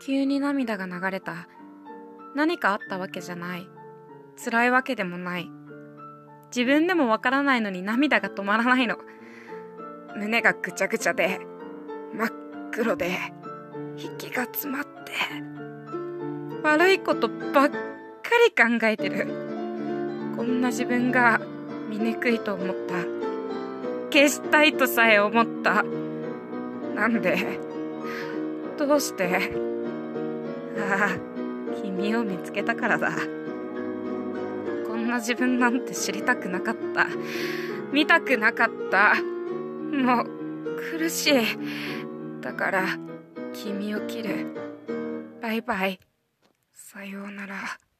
急に涙が流れた。何かあったわけじゃない。辛いわけでもない。自分でもわからないのに涙が止まらないの。胸がぐちゃぐちゃで、真っ黒で、息が詰まって、悪いことばっかり考えてる。こんな自分が醜いと思った。消したいとさえ思った。なんで？どうして？ああ、君を見つけたからだ。こんな自分なんて知りたくなかった。見たくなかった。もう苦しい。だから君を切る。バイバイ。さようなら。